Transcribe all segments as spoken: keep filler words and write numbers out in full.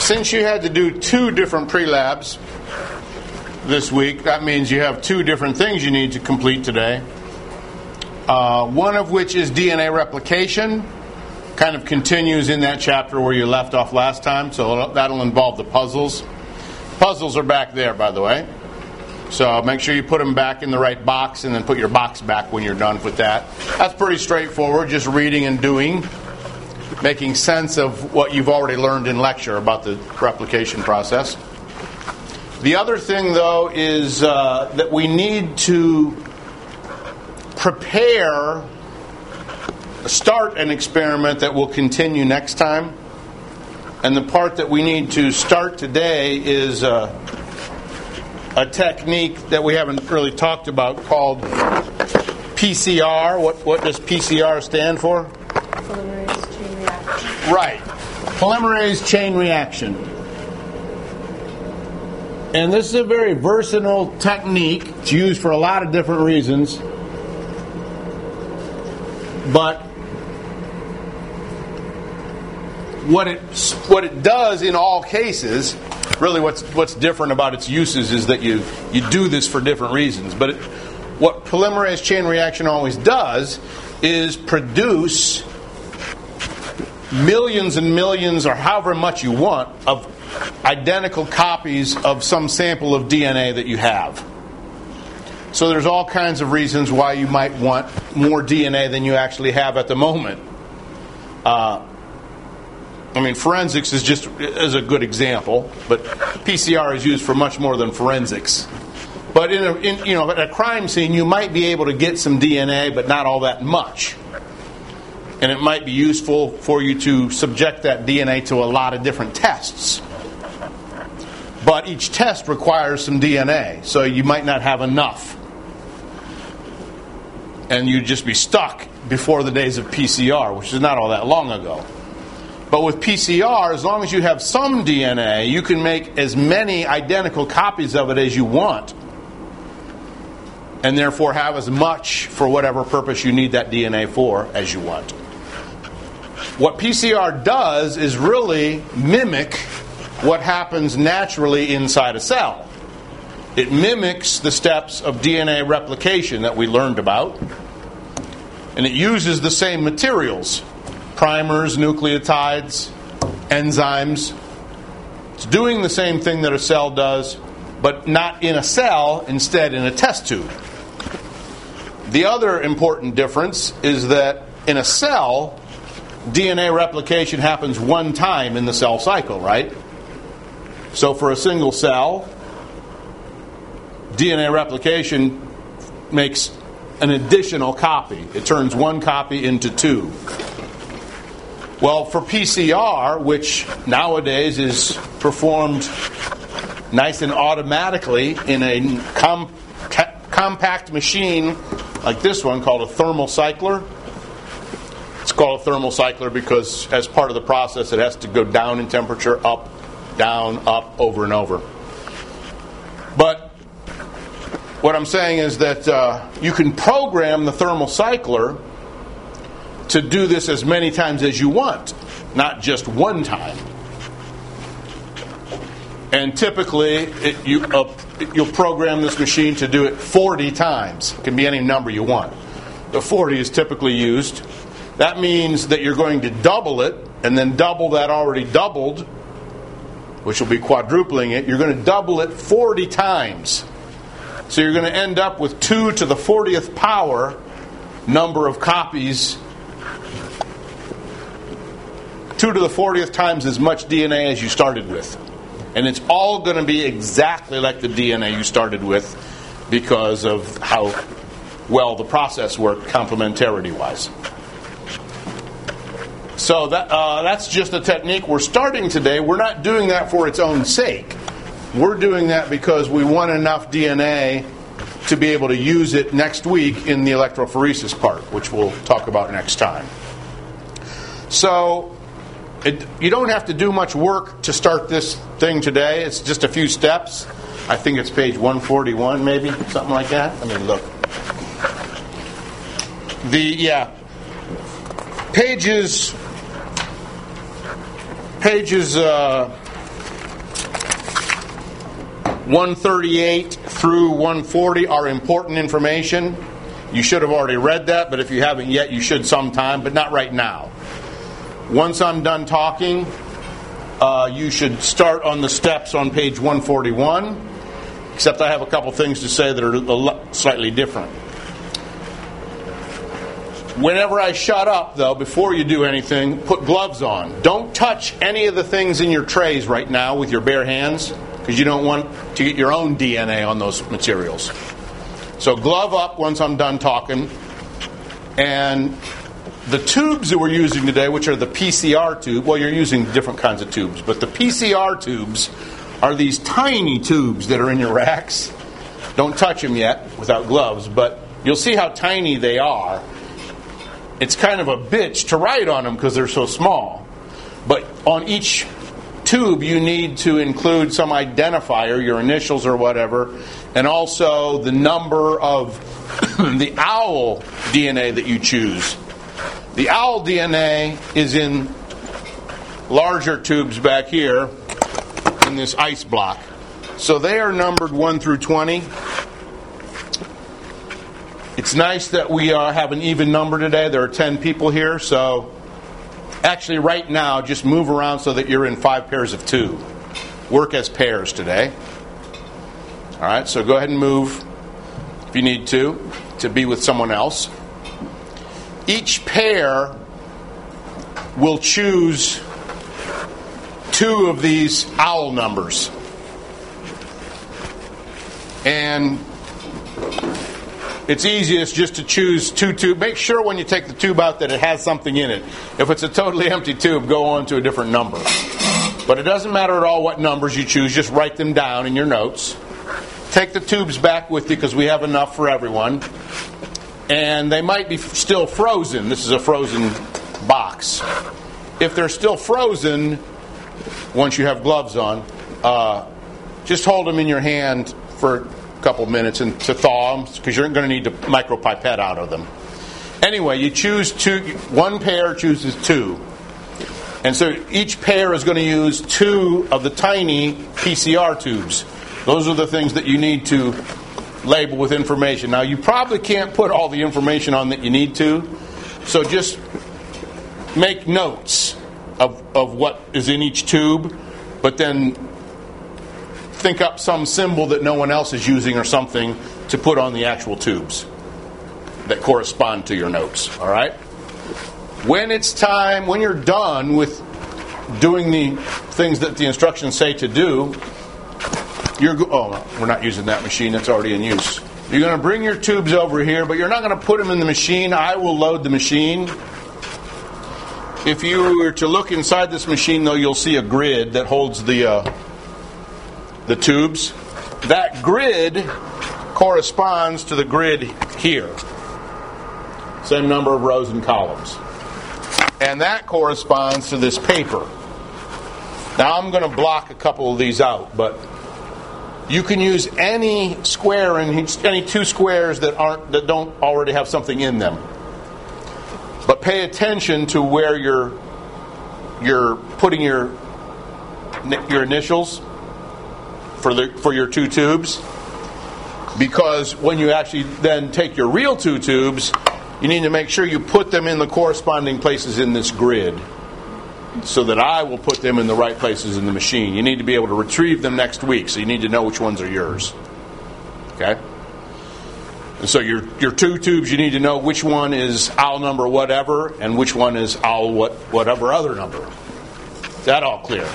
since you had to do two different pre-labs this week, that means you have two different things you need to complete today. Uh, one of which is D N A replication. Kind of continues in that chapter where you left off last time, so that'll involve the puzzles. Puzzles are back there, by the way. So make sure you put them back in the right box and then put your box back when you're done with that. That's pretty straightforward, just reading and doing, making sense of what you've already learned in lecture about the replication process. The other thing, though, is uh, that we need to prepare, start an experiment that will continue next time. And the part that we need to start today is uh, a technique that we haven't really talked about called P C R. What, what does P C R stand for? Polymerase chain reaction. Right. Polymerase chain reaction. And this is a very versatile technique. It's used for a lot of different reasons. But what it what it does in all cases, really what's what's different about its uses is that you, you do this for different reasons. But it, what polymerase chain reaction always does is produce millions and millions, or however much you want, of identical copies of some sample of D N A that you have. So there's all kinds of reasons why you might want more D N A than you actually have at the moment. Uh, I mean, forensics is just is a good example, but P C R is used for much more than forensics. But in a in, you know at a crime scene, you might be able to get some D N A, but not all that much. And it might be useful for you to subject that D N A to a lot of different tests. But each test requires some D N A, so you might not have enough. And you'd just be stuck before the days of P C R, which is not all that long ago. But with P C R, as long as you have some D N A, you can make as many identical copies of it as you want. And therefore have as much for whatever purpose you need that D N A for as you want. What P C R does is really mimic what happens naturally inside a cell. It mimics the steps of D N A replication that we learned about. And it uses the same materials. Primers, nucleotides, enzymes. It's doing the same thing that a cell does, but not in a cell, instead in a test tube. The other important difference is that in a cell, D N A replication happens one time in the cell cycle, right? So for a single cell, D N A replication makes an additional copy. It turns one copy into two. Well, for P C R, which nowadays is performed nice and automatically in a com- ca- compact machine like this one called a thermal cycler. It's called a thermal cycler because as part of the process it has to go down in temperature, up, down, up, over and over. But what I'm saying is that uh, you can program the thermal cycler to do this as many times as you want, not just one time. And typically, it, you, uh, you'll program this machine to do it forty times. It can be any number you want. The forty is typically used. That means that you're going to double it, and then double that already doubled, which will be quadrupling it. You're going to double it forty times. So you're going to end up with two to the fortieth power number of copies. two to the fortieth times as much D N A as you started with. And it's all going to be exactly like the D N A you started with because of how well the process worked complementarity-wise. So that uh, that's just a technique we're starting today. We're not doing that for its own sake. We're doing that because we want enough D N A to be able to use it next week in the electrophoresis part, which we'll talk about next time. So it, you don't have to do much work to start this thing today. It's just a few steps. I think it's page one forty-one, maybe, something like that. I mean, look. The, yeah, pages, pages uh, one thirty-eight through one forty are important information. You should have already read that, but if you haven't yet, you should sometime, but not right now. Once I'm done talking, uh, you should start on the steps on page one forty-one, except I have a couple things to say that are a lot, slightly different. Whenever I shut up, though, before you do anything, put gloves on. Don't touch any of the things in your trays right now with your bare hands, because you don't want to get your own D N A on those materials. So glove up once I'm done talking. And the tubes that we're using today, which are the P C R tube, well, you're using different kinds of tubes, but the P C R tubes are these tiny tubes that are in your racks. Don't touch them yet without gloves, but you'll see how tiny they are. It's kind of a bitch to write on them because they're so small. But on each tube, you need to include some identifier, your initials or whatever, and also the number of the OWL D N A that you choose. The OWL D N A is in larger tubes back here in this ice block. So they are numbered one through twenty. It's nice that we uh, have an even number today. There are ten people here, so actually right now just move around so that you're in five pairs of two. Work as pairs today. All right, so go ahead and move if you need to, to be with someone else. Each pair will choose two of these OWL numbers. And it's easiest just to choose two tubes. Make sure when you take the tube out that it has something in it. If it's a totally empty tube, go on to a different number. But it doesn't matter at all what numbers you choose. Just write them down in your notes. Take the tubes back with you because we have enough for everyone. And they might be still frozen. This is a frozen box. If they're still frozen, once you have gloves on, uh, just hold them in your hand for couple minutes and to thaw them because you're going to need to micropipette out of them. Anyway, you choose two. One pair chooses two, and so each pair is going to use two of the tiny P C R tubes. Those are the things that you need to label with information. Now, you probably can't put all the information on that you need to, so just make notes of of what is in each tube, but then think up some symbol that no one else is using or something to put on the actual tubes that correspond to your notes. All right? When it's time, when you're done with doing the things that the instructions say to do, you're go- oh, we're not using that machine. That's already in use. You're going to bring your tubes over here, but you're not going to put them in the machine. I will load the machine. If you were to look inside this machine, though, you'll see a grid that holds the uh, the tubes. That grid corresponds to the grid here. Same number of rows and columns. And that corresponds to this paper. Now I'm going to block a couple of these out, but you can use any square in any two squares that aren't that don't already have something in them. But pay attention to where you're you're putting your your initials for the for your two tubes, because when you actually then take your real two tubes, you need to make sure you put them in the corresponding places in this grid so that I will put them in the right places in the machine. You need to be able to retrieve them next week, so you need to know which ones are yours. Okay? And so your your two tubes, you need to know which one is OWL number whatever and which one is OWL what, whatever other number. Is that all clear?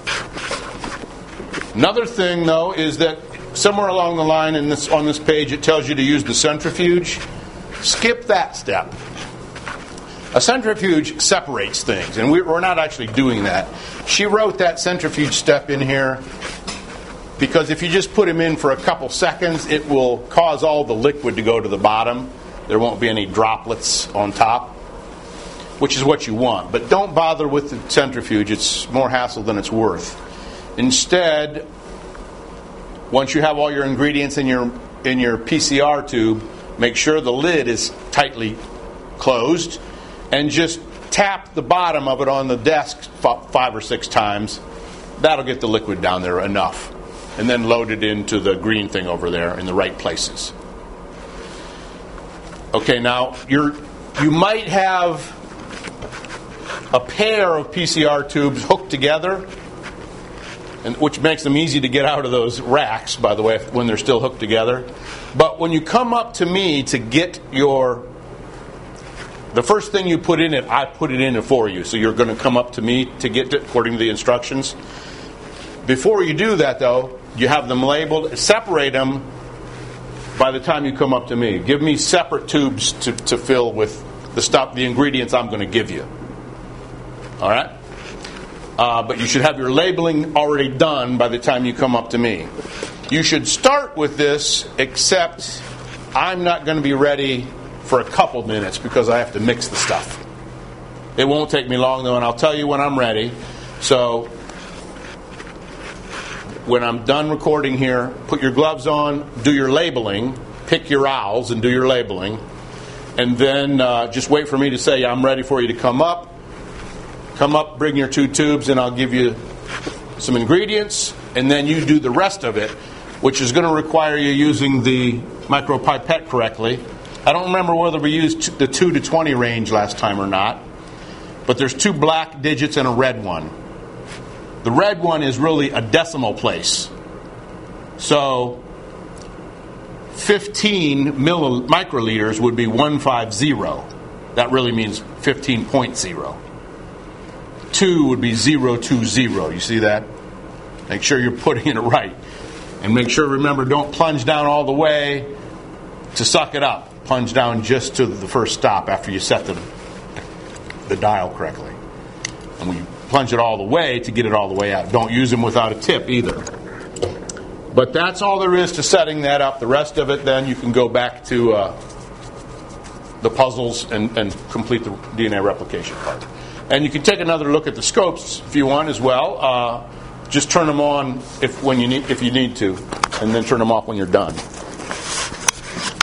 Another thing, though, is that somewhere along the line in this on this page it tells you to use the centrifuge. Skip that step. A centrifuge separates things, and we're not actually doing that. She wrote that centrifuge step in here because if you just put them in for a couple seconds, it will cause all the liquid to go to the bottom. There won't be any droplets on top, which is what you want. But don't bother with the centrifuge. It's more hassle than it's worth. Instead, once you have all your ingredients in your in your P C R tube, make sure the lid is tightly closed and just tap the bottom of it on the desk f- five or six times. That'll get the liquid down there enough. and then load it into the green thing over there in the right places. Okay, now you're you might have a pair of P C R tubes hooked together, and which makes them easy to get out of those racks, by the way, when they're still hooked together. But when you come up to me to get your, the first thing you put in it, I put it in it for you. So you're going to come up to me to get it according to the instructions. Before you do that, though, you have them labeled. Separate them by the time you come up to me. Give me separate tubes to, to fill with the stuff, the ingredients I'm going to give you. All right? Uh, but you should have your labeling already done by the time you come up to me. You should start with this, except I'm not going to be ready for a couple minutes because I have to mix the stuff. It won't take me long, though, and I'll tell you when I'm ready. So when I'm done recording here, put your gloves on, do your labeling, pick your owls and do your labeling, and then uh, just wait for me to say I'm ready for you to come up. Come up, bring your two tubes, and I'll give you some ingredients, and then you do the rest of it, which is going to require you using the micropipette correctly. I don't remember whether we used the two to twenty range last time or not, but there's two black digits and a red one. The red one is really a decimal place. So fifteen milli- microliters would be one hundred fifty. That really means fifteen point zero. two would be zero two zero. You see that? Make sure you're putting it right. And make sure, remember, don't plunge down all the way to suck it up. Plunge down just to the first stop after you set the, the dial correctly. And we plunge it all the way to get it all the way out. Don't use them without a tip either. But that's all there is to setting that up. The rest of it, then, you can go back to uh, the puzzles and, and complete the D N A replication part. And you can take another look at the scopes if you want as well. Uh, just turn them on if when you need if you need to, and then turn them off when you're done.